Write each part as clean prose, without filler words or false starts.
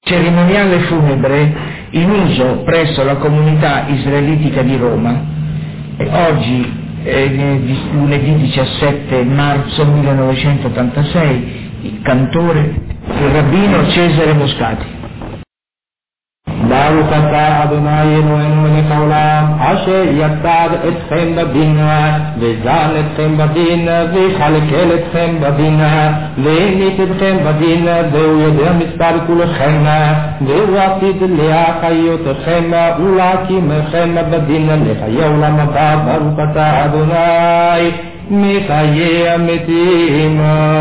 cerimoniale funebre in uso presso la comunità israelitica di Roma. Oggi, lunedì 17 marzo 1986, il cantore, il rabbino Cesare Moscati. ברוך אתה אדוני אלוהינו מלך העולם אשר יסד אתכם בבינה וזן אתכם בדין ויכלכל אתכם בדין והניף אתכם בדין והוא יודע מספר כולכם והוא עתיד להחיותכם ולהקימכם בדין לחיי עולם הבא. ברוך אתה אדוני מחיי המתים.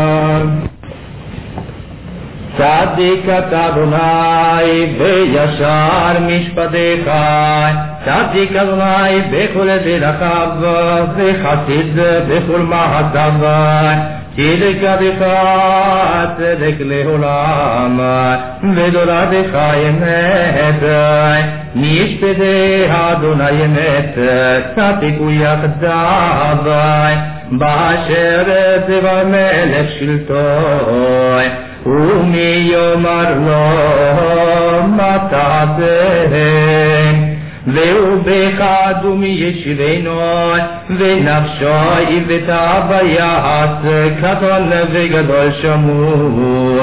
צדיק אתה אדוני וישר משפטיך, צדיק אדוני בכל דרכיו וחסיד בכל מעשיו, צדק ידך צדק לעולם ותורתך אמת, משפטי אדוני אמת צדיקו יחדיו, באשר דבר מלך שלטון ומי יאמר לו מה תעשה, והוא בחד ומי ישיבנו ונפשו יבטא ביעץ, קטן וגדול שמעו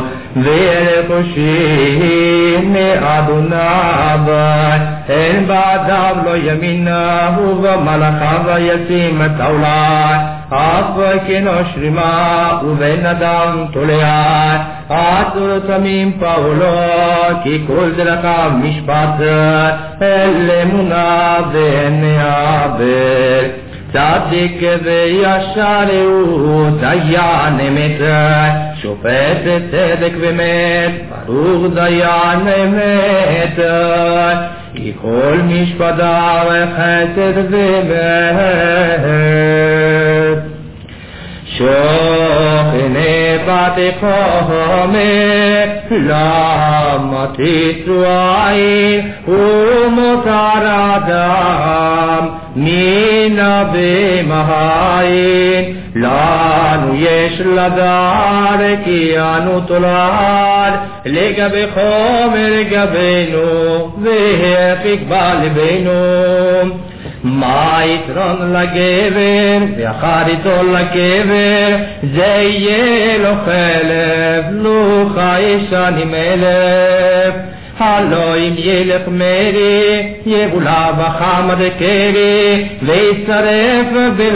ורכושים מאדוניו, אין בעדיו לא ימינה ובמלאכיו ישים את העולם, אף כנוש רימה ובן אדם תולע, אסור תמים פעולו כי כל דרכיו משפט, אל אמונה ואין עוול. צדיק וישר הוא דיין אמת, שופט צדק ומת, ברוך דיין אמת, כל משפטיו חסד ואמת. שוכני בתיכומי למה תצרועי ומותר אדם מן הבמהים, לנו יש לדעת כי אנו תולד לגבי חומר לגבינו והפקבה לבנו. מה יתרון לגבר ואחריתו לגבר, זה יהיה לו חלב לו חיישנים אלף. הלא אם ילך מרי יבולה בחמד קרי ויצטרף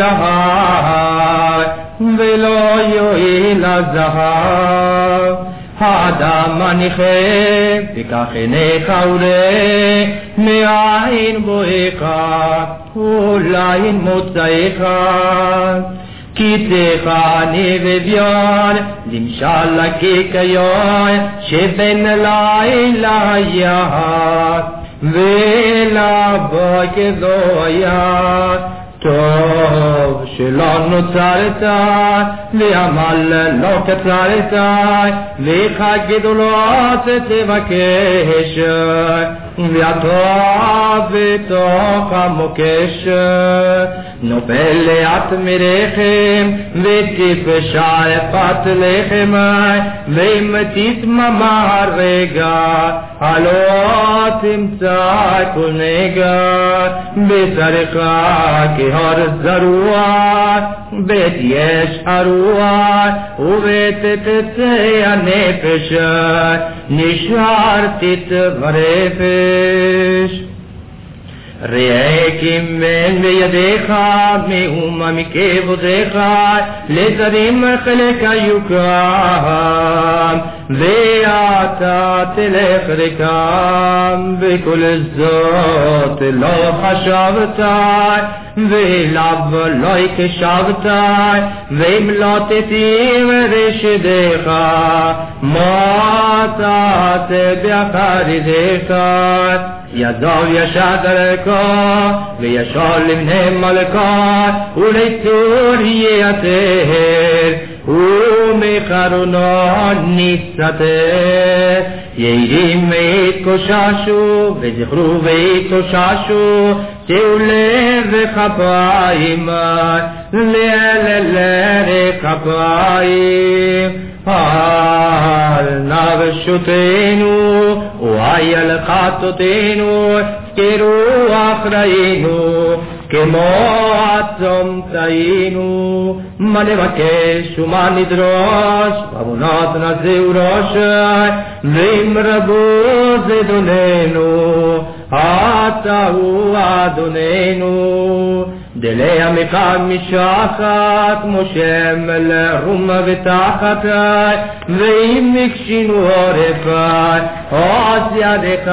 בלהר ולא יועיל הזהב. האדם הנכה וכך עיניך וראה מאין בואך אולי מוצאיך, כיתך אני וביון למשל לקיקיון שבין לילה יד ולבוקר זויה. טוב שלא נוצרת ועמל לא קצרת וכך גדולות תבקש והטוב בתוך המוקש. נופל לאט מרחם ותפשע פת לחם ואם תתממה רגע הלא תמצא כל נגע. בשרך כהר זרוע בית יש הרוח ובית תצא הנפש נשארתית ברפש. ראה כיוון בידיך מאומה מכבודך לזרים חלק היוקם ואתה תלך ריקם. בכל זאת לא חשבת ואליו לא הקשבת ואם לא תתאים רשדך מה תעשה באחריתך. ידו ישר דרכו וישר לבני מלכו ולצור יתר ומחרונו נסתר. יהירים ויתקוששו וזכרו ויתקוששו תעולה וכפיים לכפיים. על נפשותנו והיה לך תותינו, כרוח ראינו, כמו עצום תהינו, מה נבקש ומה נדרוש, עוונות נזהו ראש, ואם רבו זדוננו, אתה הוא אדוננו. דלי עמך משחת, משה מלרום ותחת, ואם נקשינו עורף, עוז ידך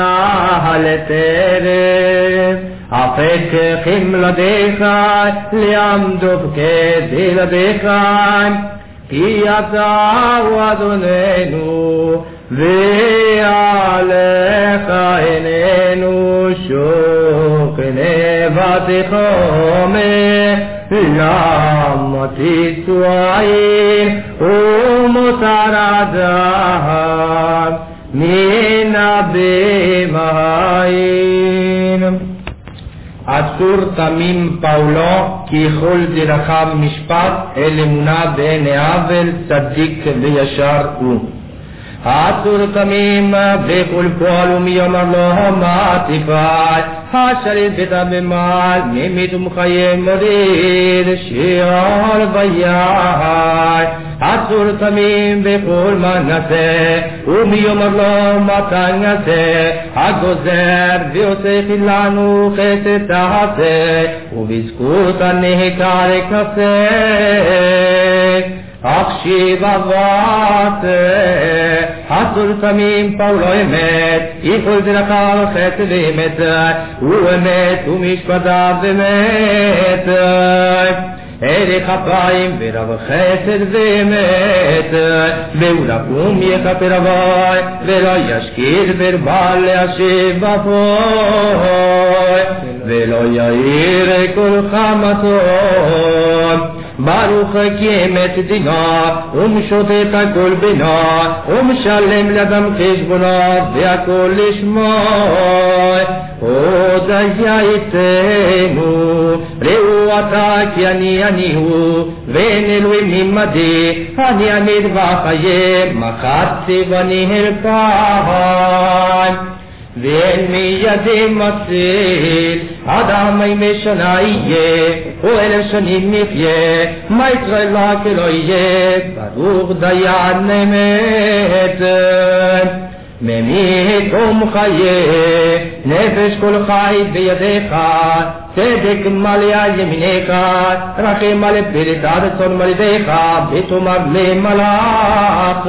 לטרף. הפק חמלתך, לעמדו כדלתך, כי אתה הוא אדוננו, ועליך עינינו שוכנה ותחומה, למה תישאו עין ומותר אדם מן הבהמיים. אסור תמים פאולו, כי כל דרכיו משפט, אל אמונה ואין עוול, צדיק וישר הוא. אסור תמים בכל פועל ומיומר לו מה תפעל, השליט ביתה במעל, ממית ומחיה מוריד, שיעור ויעל. אסור תמים בכל מנסה, ומיומר לו מתי נעשה, הגוזר ועושה חילנו חסד תעשה, ובזכות הנהיקה לכסה. אקשיב אבטה, אסור תמים פאולו אמת, יכל דרכיו חסד ואמת, ואמת ומשפטיו אמת. ערך אפיים ורב חסד ואמת, והוא לקום יכפר אבי, ולא ישכיל ורבל להשיב אפוי, ולא יאיר כל חמתו. ברוך כי אמת דינה, ומשותת הכל בינה, ומשלם לאדם חשבונו, והכל לשמו. הודיה איתנו, ראו אתה כי אני הוא, ואין אלוהים עמדי, אני עמיד וחיים, מחצתי ואני הלפן. ואין מידי מציל, אדם ימי שנה יהיה, או 1000 שנים יחיה, מה יקרה לה כי לא יהיה, ברוך דיין אמת. ממית ומחיה, נפש כל חי בידיך, צדק מלא על ימינך, רחם על פרט רצון מלדיך, ותאמר למלאך.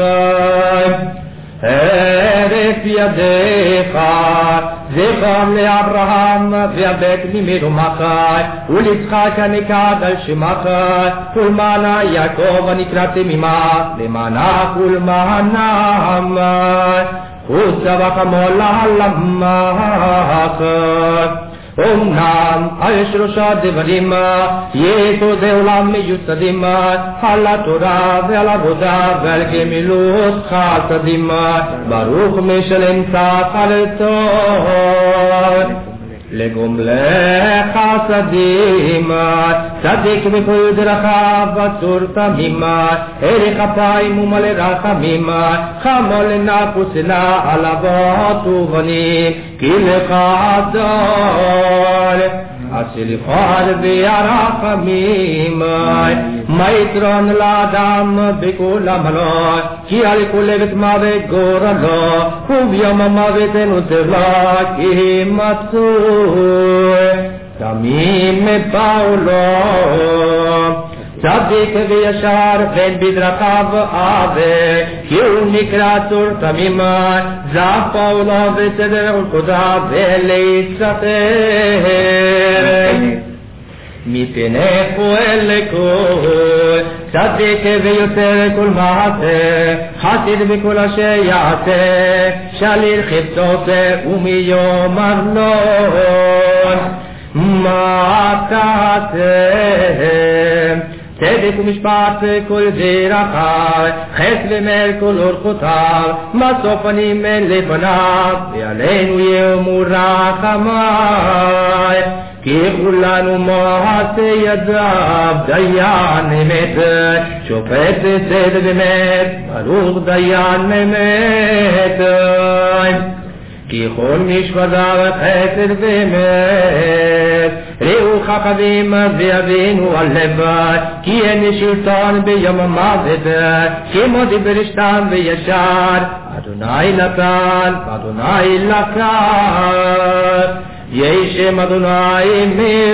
הרף ידיך, זכר לאברהם, והבט ממרומך, וליצחק הנקרא על שמך, ולמענה יעקב הנקראתי ממך, למענה ולמענה וצבח מולה למך. אמנם על 3 דברים יסודי עולם מיוסדים, על התורה ועל עבודה ועל גמילות חסדים, ברוך משלם שכר טוב לגומלי חסדים. צדיק בכל דרכיו אסור תמים, ערך אפיים ומלא רחמים, חמול נפוסנה על אבות ובנים, כי לך אדון הסליחה והרחמים. מה יתרון לאדם בכל עמלו, כי על כל לבת מוות גורלו, וביום המוות אין עוזר לו, כי מצוי תמים פאולו. צדיק וישר ואין בדרכיו עוול, כי הוא נקרא צור תמים, זב פאולו וצדק ולכותיו ולהסתתר. מפני פועל לכל, צדיק ויותר כל מעשה, חסיד בכל אשר יעשה, שליל חפצו ומיום ארלון. מה תעשה? צדק ומשפט כל דרכיו, חסד ומר כל אורחותיו, מסוף פנים אין לפניו, ועלינו יאמרו רחמיי. כי כולנו מעשה ידיו, דיין אמת, שופט צדק ואמת, ברוך דיין אמת. כי כל משפדה וחסד ואמת ראו חכמים ויבינו על לבד כי אין שלטון ביום המוות כמו דיבר שתם וישר אדוני נתן ואדוני לקח יהי שם אדוני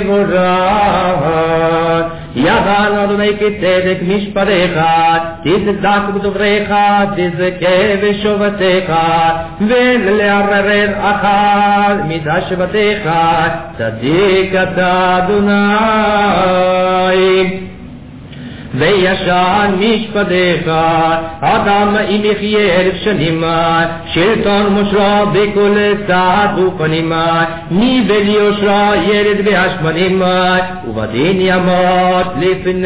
מבורך ידען אדוני כצדק משפטיך תצדק בדבריך תזכה בשובתך ולערער אחר מידה שבתך צדיק אתה אדוני וישן משפטיך אדם אם יחיה 1000 שנים שלטון מושרה בכל צד ופנים ניבל יושרה ירד בהשמנים ובדין ימות לפני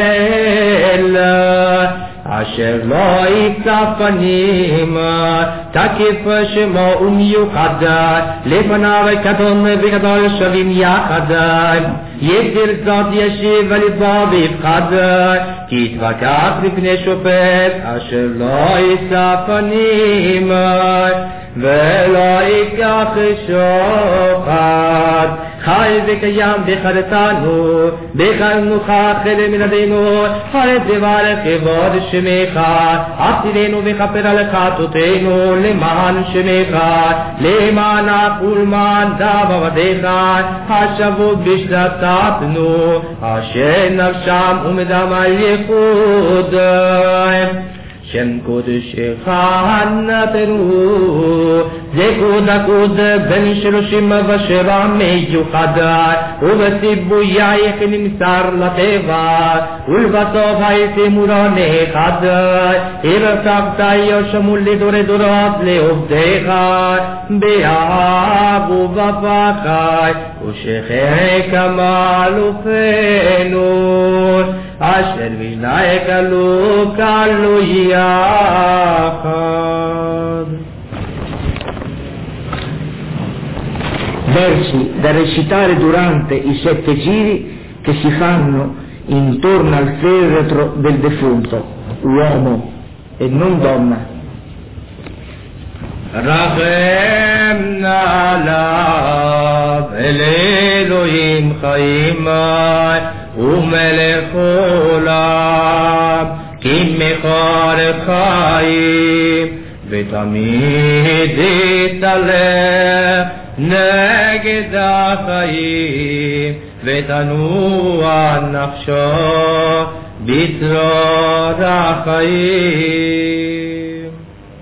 אלה אשר לא יצא פנים תקיף שמו ומיוחד לפניו קדום וגדול שווים יחד יגדיר זאת ישיב ולבוא ויפחד כי יתווכח לפני שופט אשר לא יצא פנים ולא ייקח שוחד חי וקיים בחרתנו בחרנוך חלק מנדינו חרט דברך כבוד שמך עשינו וכפר על חטאותינו למען שמך למענך ולמען דם עבדיך השבות בשלטתנו אשר נפשם ומדם על ייחוד שם קודשך נתנו זה קוד בן 37 מיוחד ובציווייך נמסר לטבע ולבסוף הייתי מורן אחד הרצבת יושמו לדורי דורות לעובדיך באהב ובפחד ושחי כמל ופנות אשר בינך קלו יחד. Versi da recitare durante i 7 giri che si fanno intorno al feretro del defunto, uomo e non donna. רחם עליו אל אלוהים חיים ומלך עולם כי מכר חיים ותמיד יתהלך נגד החיים ותנוע נפשו בצרור החיים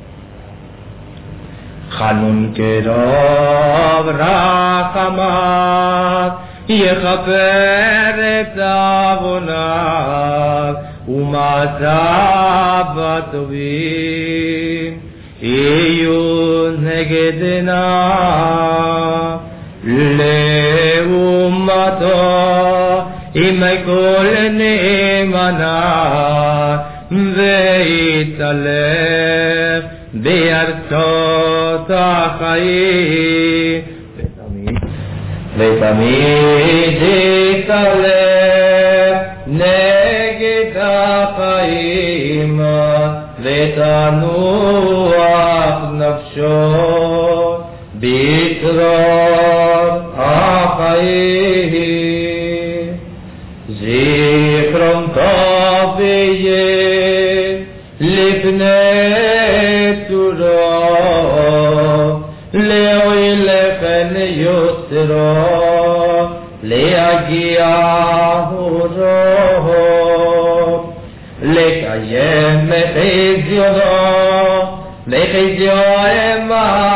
חנון קרוב רחמיו יכפר את עווניו ומעשיו הטובים יהיו נגד עיניו לאומתו עם כל נאמנה ויתהלך בארצות החיים ותמיד יתהלך נגד החיים ותנוח נפשו בצרור החיים זיכרון טוב יהיה לפני צורו להועיל לכן יוצרו להגיע אורו לקיים לחזיון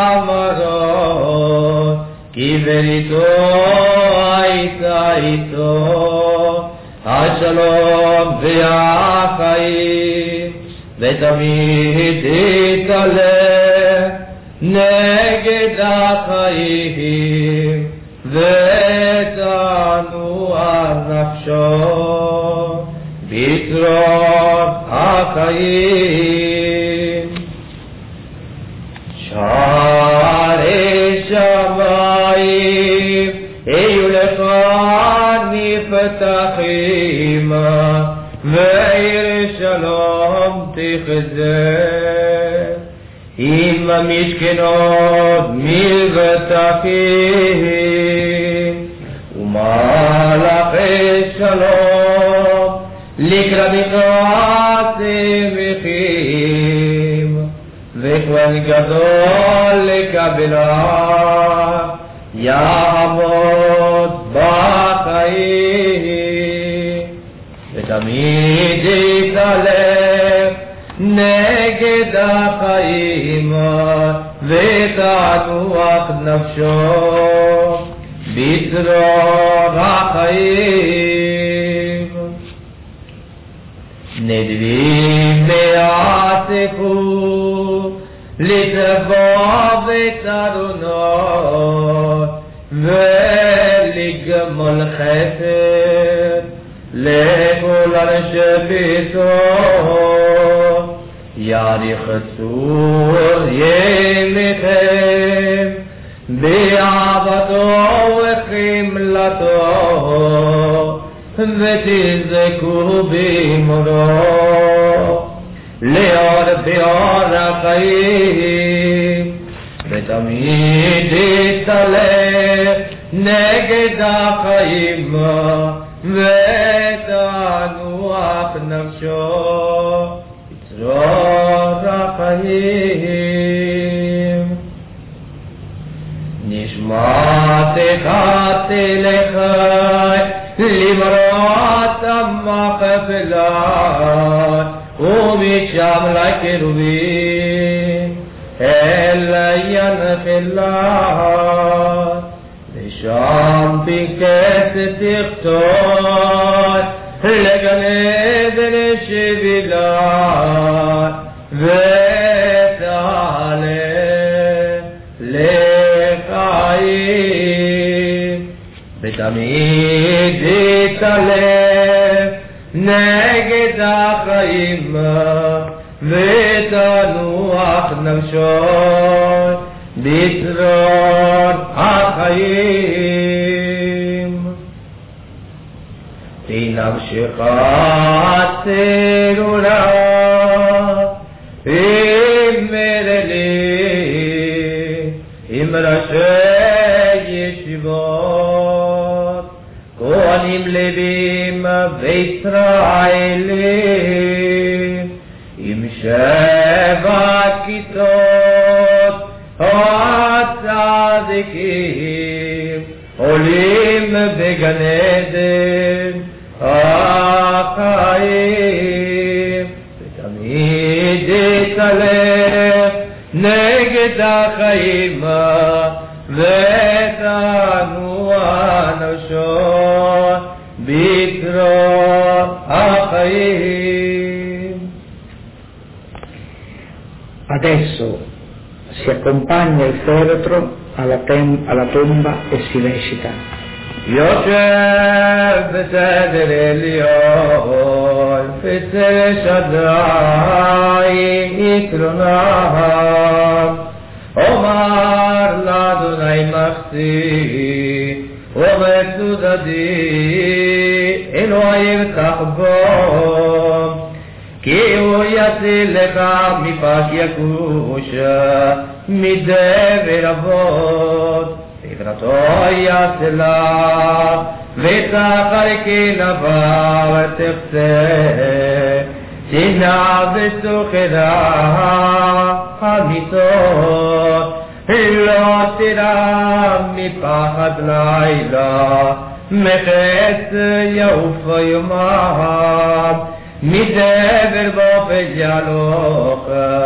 מאמרו כי בריתו הייתה איתו השלום והחיים ותמיד יתהלך נגד החיים ותנוע נפשו בצרור החיים שערי שמיים היו לך נפתחים ועיר שלום תחזה עם המשכנות מלבטחים ומלאכי שלום לקראתך שמחים וכהן גדול לקבלה יעמוד בחיים ותמיד יתהלך נגד החיים ותנוח נפשו בצרור החיים נדבים יאספו לטבוע ותרונות ולגמול חסד לכל אנשי ביתו יאריך צור ימיכם באהבתו וחמלתו ותזכו באמרו לאור באור החיים ותמיד יתהלך נגד החיים ותנוח נפשו בצרור החיים נשמתך תלך למרות המחפלה ומשם לקרובים אל ינחלה ושם פנקס תכתוב לגן עדן שבילה ותעלה לחיים ותמיד יתהלך נגד החיים ותנוח נפשו בצרור החיים תנפשך צרורה עם ראשי ישיבות כהנים לווים וישראלים עם 7 כיתות הצדיקים עולים בגן עדן החיים ותמיד יתהלך נגד החיים ותנוח נפשו בצרור החיים. Adesso si accompagna il feretro alla tomba e si recita. יושב בסדר עליון, פצל שדיים יתרונם, אומר לאדוני מחסי, ומצודדי, אלוהי תחבום, כי הוא יציל לך מפח יקוש, מדבר אבות, פקרתו יצלה, ותחר כנבה ותחצה, שנאה וסוחרה אמיתו, לא תירא מפחד לילה, מחץ יעוף יומם, מדבר בופל יהלוך,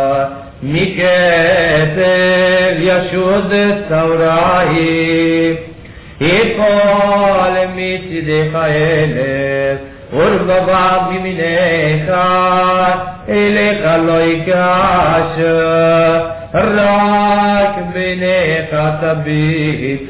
מכתב ישוד צהריים, יפול מצדך 1000, ורבבה מימינך, אליך לא ייגש, רק בינך תביט,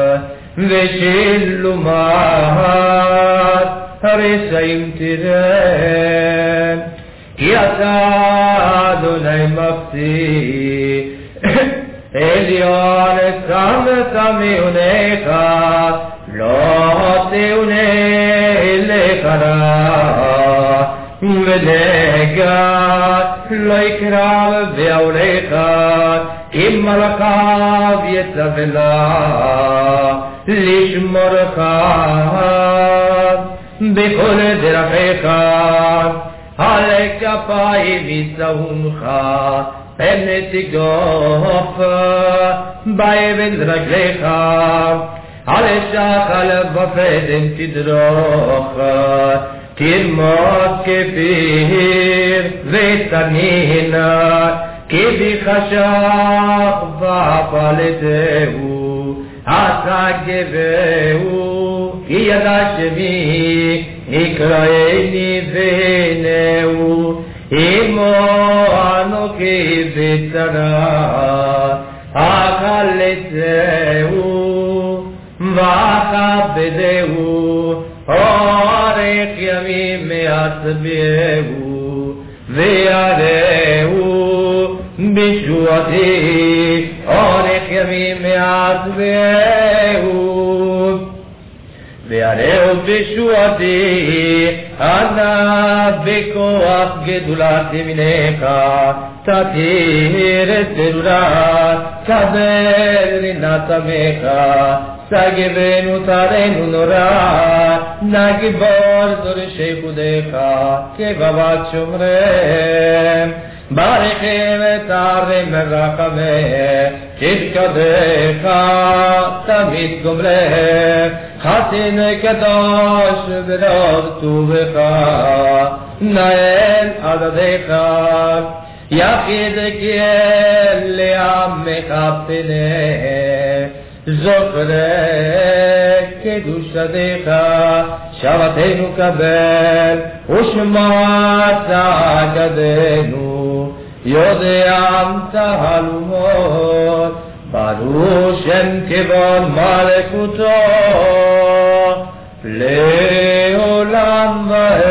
ושלומת הרשעים תראה, כי אתה אדוני מפתי, עליון שמת מעונך, לא תעונה אליך רע, ונגד לא יקרב בעורך, כי מלאכיו יצווה לשמורך בכל דרכיך, על כפיים ישאונך, פן תגוף באבן רגליך, על שחל ופדם תדרוך, תלמוד כפיר ותנין, כי בחשך ופלטהו, השגבהו, כי ידע שמי יקראני ונהו, עמו אנוכי בצרה, אכלתהו ואכבדהו, אורך ימים יצביעהו, ויראהו בישועתי, אורך ימים יצביעהו, ויראהו בישועתי, אנא בכוח גדולת ימינך, תתיר את גדולה, קבל רינת עמך, סגבנו תרנו נורא, נגבור דורשי חודיך, כבבת שומרם, ברכם תרם מרחמך, כבקדיך תמיד גומרך, חסין קדוש ברוב טובך, נאל עדדיך, יחיד כאל לעמך פנך, זוכרי קדושתך, שבתנו קבל, ושמע צעקתנו, יודע תהלומות, ברוך שם כבוד מלכותו, לעולם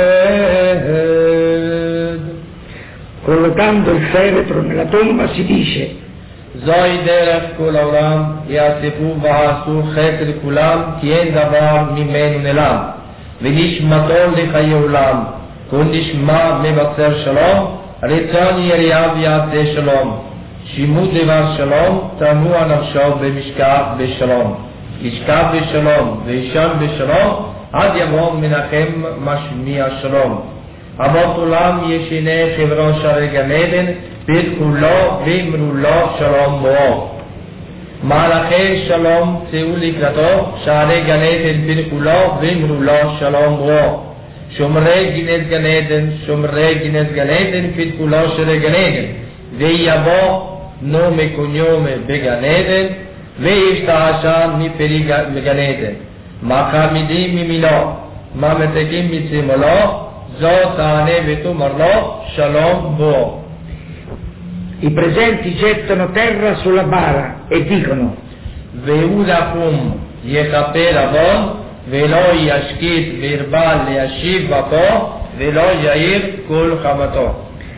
ועד. Collocando il feretro nella tomba si dice: זוהי דרך כל העולם, יאספו ועשו חקר לכולם, כי אין דבר ממנו נעלם, ונשמתו לחיי עולם, כל נשמע מבשר שלום, רצון יריב יעשה שלום, שימות דבר שלום, תנוע נפשו במשכב בשלום, ישכב בשלום וישן בשלום, עד יבוא מנחם משמיע שלום. אבות עולם ישנה חברו שערי גן עדן, ברכולו ואמרו לו שלום בואו. מלאכי שלום צאו לקראתו, שערי גן עדן ברכולו ואמרו לו שלום בואו. שומרי גנז גן עדן, שומרי גנז גן עדן, ברכולו שערי גן עדן, ויבוא נומי קוניומי בגן עדן, וישתעשן מפרי גן עדן. מה חמידים ממינו, מה מתקים מצמאלו, זאת תענה ותאמר לו שלום בוא. I presenti gettano terra sulla bara e dicono: והוא לקום יכפר עוון, ולא ישקיט וירבה להשיב בפו, ולא יאיר כל חמתו.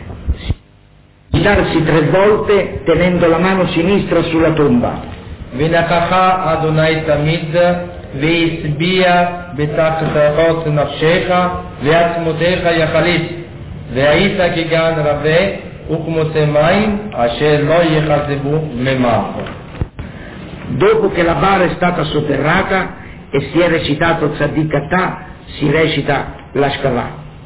Darsi 3 volte tenendo la mano sinistra sulla tomba. ונכח אדוני תמיד, והשביע בתחתיות נפשך, ועצמותיך יחליט, והיית כגן רבה, וכמוצא מים, אשר לא יחזבו ממך. Dopo che la bara è stata sotterrata e si è recitato Tzadikatà, si recita l'Ashkavah.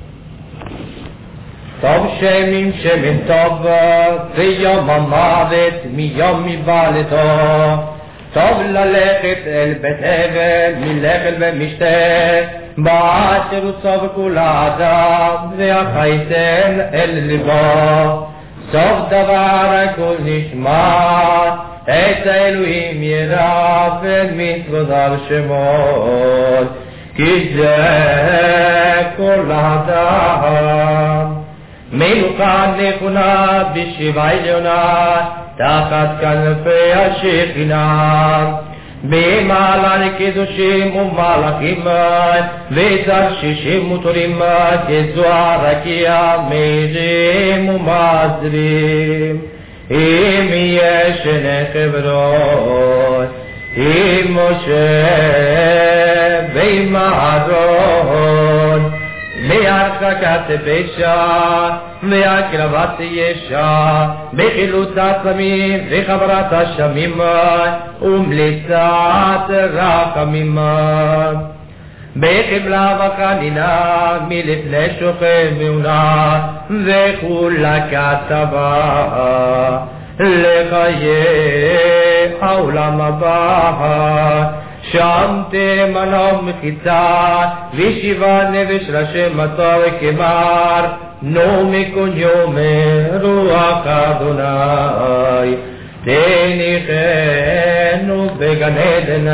טוב שמים שמן טוב, ויום המוות מיום מבעלתו, טוב ללכת אל בית אבל מלאכל ומשתה, באשר הוא סוף כל האדם, והחייתן אל ליבו. סוף דבר הכל נשמע, את האלוהים ירא ומצוות על שמות, כי זה כל האדם. מלוכה נכונה בשבעה עליונה, תחת כנפי השכינה, במעלה לקדושים ומלאכים, ותרשישים ותורים, כזוהר רקיע מאירים ומזרים. אם יש שני חברות, עם משה ועם אהרון, בהרחקת פשע, והקרבת ישע, בחילוצת סמים, וחברת השמים, ומליצת רחמים. בחבלה וחנינה, מלפני שוכב מעונה, וכולה כתבה, לחיי העולם הבא. שם תמנו מחיצה, ושיבה נפש ראשי מצור כמר, נומי יומי רוח אדוני, תניחנו בגן עדן.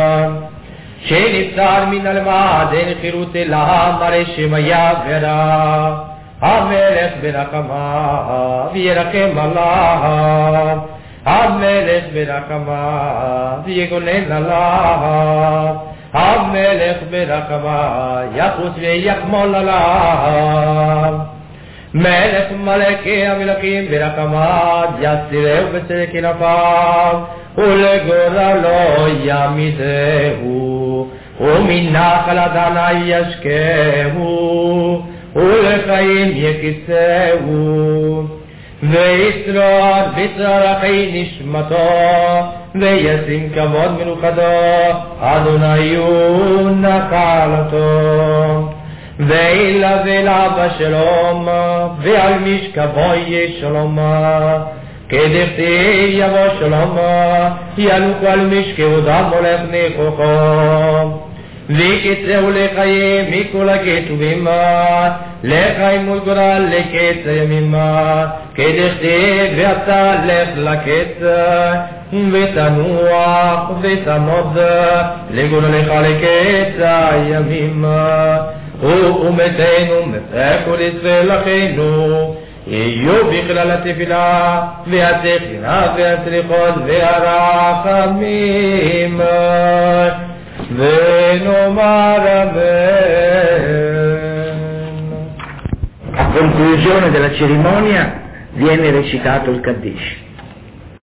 שנבצר מן אלמד אין חירות אלה, מראה שמיה ורע, המלך ברחמיו ירחם עליו, המלך ברחמיו יגונן עליו, המלך ברחמיו יחוס ויחמול עליו. מלך מלכי המלכים ברחמיו יסירהו בצדק כנפיו, ולגורלו ימיתהו, ומנחל אדוני ישקהו, ולחיים יקיצהו. וישרוד בצרכי נשמתו, וישים כבוד מנוחתו, אדוני הוא נחלתו. וילווה לה בשלום, ועל משכבו יש שלום. כדכתיב יבוא שלום, ינוחו על משכבו דם הולך נכוחו. ויקצהו לחיים מכל הכתובים, לחיים מול גורל לקץ הימים. כדכתיב ואתה לך לקץ, ותנוח ותנוד לגורלך לקץ הימים. ומתנו מפקו לצלחנו, יהיו בכלל התפילה והתחינה והסליחות והרחמים, ונאמר amen. A conclusione della cerimonia viene recitato il Kaddish.